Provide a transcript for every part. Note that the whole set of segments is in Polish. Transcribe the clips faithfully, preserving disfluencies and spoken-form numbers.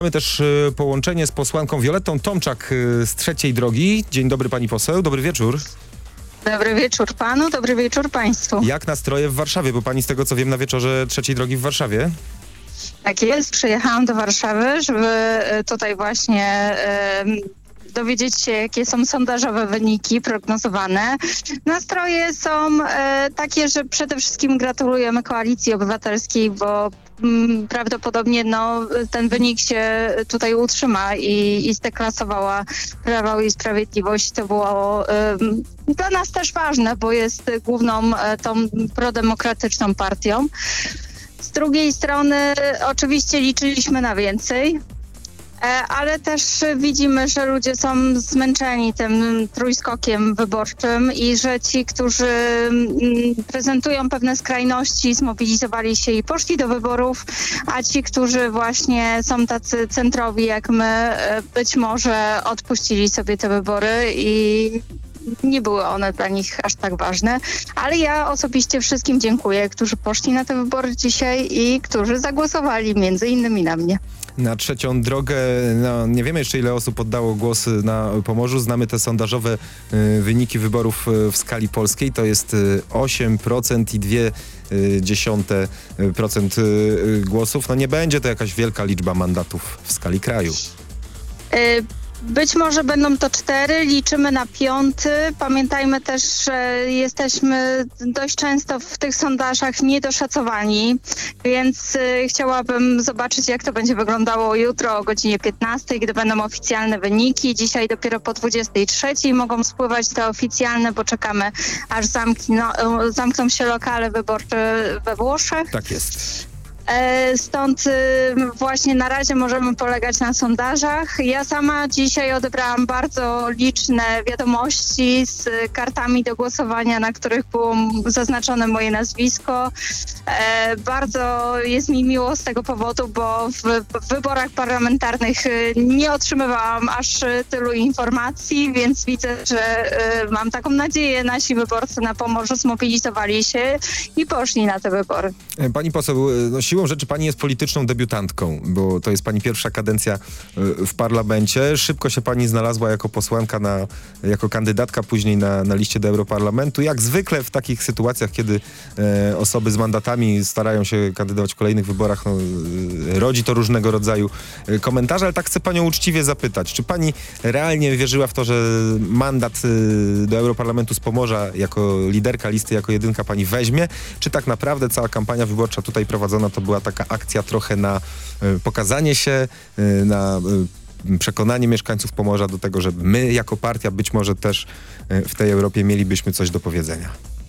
Mamy też y, połączenie z posłanką Violettą Tomczak y, z Trzeciej Drogi. Dzień dobry pani poseł, dobry wieczór. Dobry wieczór panu, dobry wieczór państwu. Jak nastroje w Warszawie, bo pani z tego co wiem na wieczorze Trzeciej Drogi w Warszawie? Tak jest, przyjechałam do Warszawy, żeby tutaj właśnie e, dowiedzieć się, jakie są sondażowe wyniki prognozowane. Nastroje są e, takie, że przede wszystkim gratulujemy Koalicji Obywatelskiej, bo m, prawdopodobnie no, ten wynik się tutaj utrzyma i, i zdeklasowała Prawo i Sprawiedliwość. To było e, dla nas też ważne, bo jest główną e, tą prodemokratyczną partią. Z drugiej strony oczywiście liczyliśmy na więcej, ale też widzimy, że ludzie są zmęczeni tym trójskokiem wyborczym i że ci, którzy prezentują pewne skrajności, zmobilizowali się i poszli do wyborów, a ci, którzy właśnie są tacy centrowi jak my, być może odpuścili sobie te wybory i nie były one dla nich aż tak ważne, ale ja osobiście wszystkim dziękuję, którzy poszli na te wybory dzisiaj i którzy zagłosowali między innymi na mnie. Na Trzecią Drogę, no, nie wiemy jeszcze ile osób oddało głos na Pomorzu. Znamy te sondażowe y, wyniki wyborów y, w skali polskiej. To jest y, osiem procent i dwie dziesiąte procent y, głosów. No nie będzie to jakaś wielka liczba mandatów w skali kraju. Y Być może będą to cztery, liczymy na piąty. Pamiętajmy też, że jesteśmy dość często w tych sondażach niedoszacowani, więc y, chciałabym zobaczyć, jak to będzie wyglądało jutro o godzinie piętnastej, gdy będą oficjalne wyniki. Dzisiaj dopiero po dwudziestej trzeciej mogą spływać te oficjalne, bo czekamy, aż zamkną, zamkną się lokale wyborcze we Włoszech. Tak jest. Stąd właśnie na razie możemy polegać na sondażach. Ja sama dzisiaj odebrałam bardzo liczne wiadomości z kartami do głosowania, na których było zaznaczone moje nazwisko. Bardzo jest mi miło z tego powodu, bo w wyborach parlamentarnych nie otrzymywałam aż tylu informacji, więc widzę, że mam taką nadzieję, nasi wyborcy na Pomorzu zmobilizowali się i poszli na te wybory. Pani poseł, no siłą rzeczy pani jest polityczną debiutantką, bo to jest pani pierwsza kadencja w parlamencie. Szybko się pani znalazła jako posłanka, na, jako kandydatka później na, na liście do Europarlamentu. Jak zwykle w takich sytuacjach, kiedy e, osoby z mandatami starają się kandydować w kolejnych wyborach, no, e, rodzi to różnego rodzaju e, komentarze, ale tak chcę panią uczciwie zapytać, czy pani realnie wierzyła w to, że mandat e, do Europarlamentu z Pomorza jako liderka listy, jako jedynka pani weźmie, czy tak naprawdę cała kampania wyborcza tutaj prowadzona to była taka akcja trochę na y, pokazanie się, y, na y, przekonanie mieszkańców Pomorza do tego, że my jako partia być może też y, w tej Europie mielibyśmy coś do powiedzenia?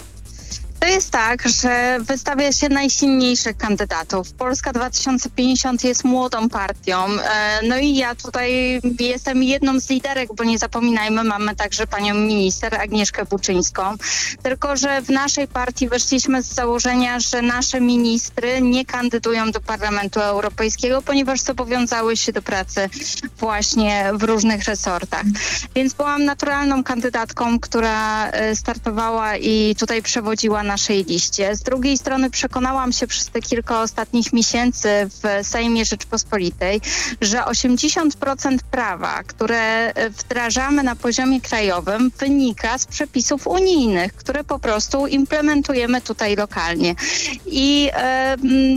To jest tak, że wystawia się najsilniejszych kandydatów. Polska dwa tysiące pięćdziesiąt jest młodą partią. No i ja tutaj jestem jedną z liderek, bo nie zapominajmy, mamy także panią minister Agnieszkę Buczyńską. Tylko że w naszej partii weszliśmy z założenia, że nasze ministry nie kandydują do Parlamentu Europejskiego, ponieważ zobowiązały się do pracy właśnie w różnych resortach. Więc byłam naturalną kandydatką, która startowała i tutaj przewodziła na naszej liście. Z drugiej strony przekonałam się przez te kilka ostatnich miesięcy w Sejmie Rzeczypospolitej, że osiemdziesiąt procent prawa, które wdrażamy na poziomie krajowym, wynika z przepisów unijnych, które po prostu implementujemy tutaj lokalnie. I e,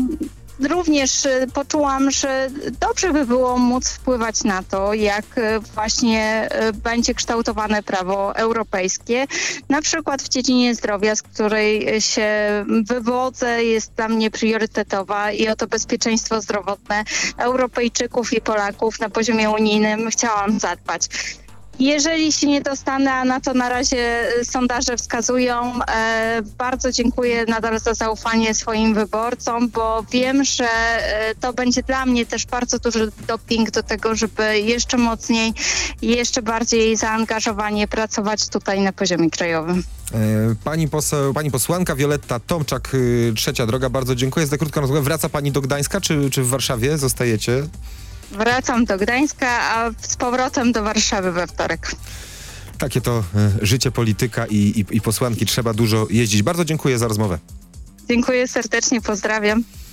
Również poczułam, że dobrze by było móc wpływać na to, jak właśnie będzie kształtowane prawo europejskie. Na przykład w dziedzinie zdrowia, z której się wywodzę, jest dla mnie priorytetowa i o to bezpieczeństwo zdrowotne Europejczyków i Polaków na poziomie unijnym chciałam zadbać. Jeżeli się nie dostanę, a na to na razie sondaże wskazują, e, bardzo dziękuję nadal za zaufanie swoim wyborcom, bo wiem, że e, to będzie dla mnie też bardzo duży doping do tego, żeby jeszcze mocniej i jeszcze bardziej zaangażowanie pracować tutaj na poziomie krajowym. Pani poseł, pani posłanka Violetta Tomczak, Trzecia Droga, bardzo dziękuję za krótką rozmowę. Wraca pani do Gdańska, czy, czy w Warszawie zostajecie? Wracam do Gdańska, a z powrotem do Warszawy we wtorek. Takie to y, życie polityka i, i, i posłanki. Trzeba dużo jeździć. Bardzo dziękuję za rozmowę. Dziękuję serdecznie, pozdrawiam.